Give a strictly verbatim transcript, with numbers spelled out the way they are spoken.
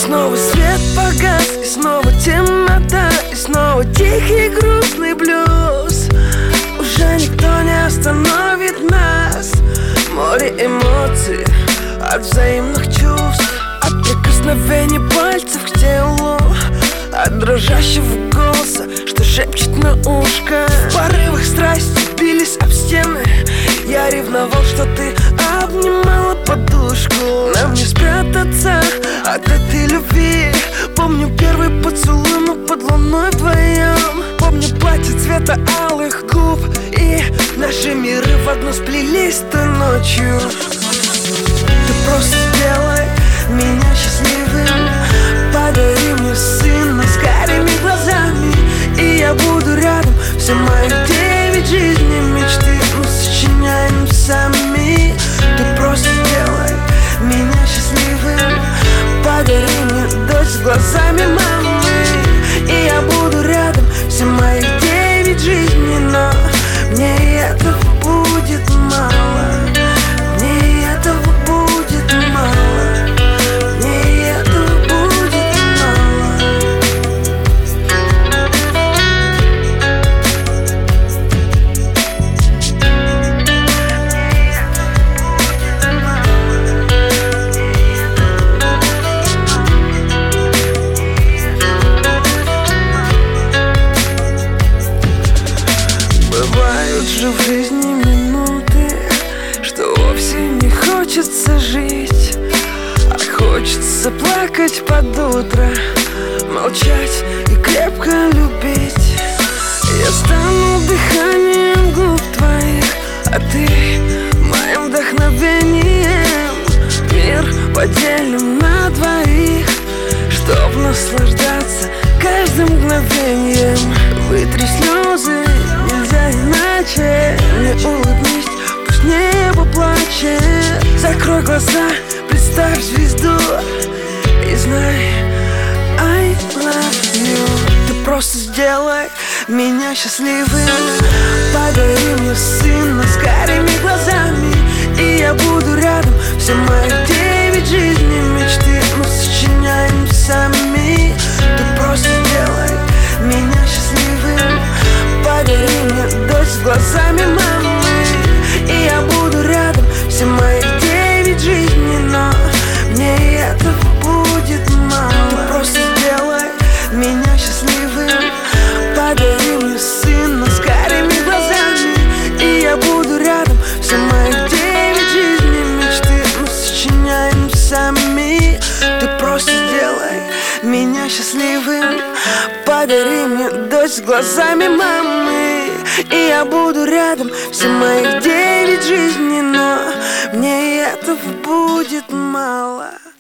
снова свет погас, и снова темнота, и снова тихий грустный блюз. Уже никто не остановит нас. Море эмоций от взаимных чувств, от прикосновений пальцев к телу, от дрожащего голоса, что шепчет на ушко. В порывах страсти бились об стены. Я ревновал, что ты обнимала подушку. Нам не спрятаться от этой любви. Помню первый поцелуй, мы под луной вдвоем. Помню платье цвета алых губ, и наши миры в одно сплелись той ночью. Ты просто сделай меня счастливым. Подари мне сына с карими глазами, и я буду рядом все мои девять жизней мечты. Мы сочиняем сами. Ты просто сделай меня счастливым. Подари мне дочь с глазами мамы, и я буду рядом все мои девять жизней. Но мне и этого будет мало. Мне и этого будет мало. Мне и этого будет мало. Бывают же в жизни минуты, что вовсе не хочется жить, а хочется плакать под утро, молчать и крепко любить. Я стану дыханием губ твоих, а ты моим вдохновением. Мир поделим на двоих, чтоб наслаждаться каждым мгновением. Вытри слезы, нельзя иначе. Не улыбнись, пусть небо плачет. Закрой глаза, представь звезду и знай I love you. Ты просто сделай меня счастливым. Подари мне сына с карими глазами, и я буду рядом все мои девять жизней мечты. Мы сочиняем сами. Ты просто сделай меня счастливым. Подари мне дочь с глазами мамы, и я буду рядом все мои девять жизней. Но мне и этого будет мало. Ты просто сделай меня счастливым. Подари мне сына с карими глазами, и я буду рядом все мои девять жизней мечты. Мы сочиняем сами. Ты просто сделай меня счастливым. Подари мне дочь с глазами мамы, и я буду рядом все моих девять жизней. Но мне и этого будет мало.